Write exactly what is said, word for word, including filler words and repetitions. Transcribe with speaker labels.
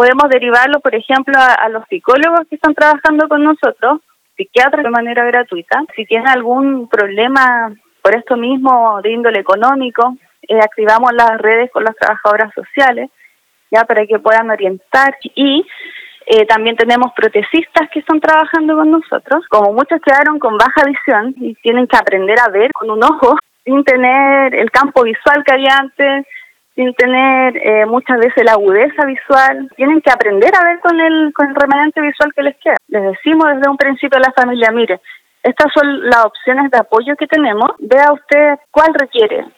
Speaker 1: podemos derivarlo, por ejemplo, a, a los psicólogos que están trabajando con nosotros, psiquiatras de manera gratuita. Si tiene algún problema por esto mismo de índole económico, eh, activamos las redes con las trabajadoras sociales, ya para que puedan orientar. Y eh, también tenemos protecistas que están trabajando con nosotros. Como muchos quedaron con baja visión y tienen que aprender a ver con un ojo, sin tener el campo visual que había antes, sin tener eh, muchas veces la agudeza visual, tienen que aprender a ver con el con el remanente visual que les queda. Les decimos desde un principio a la familia, mire, estas son las opciones de apoyo que tenemos, vea usted cuál requiere.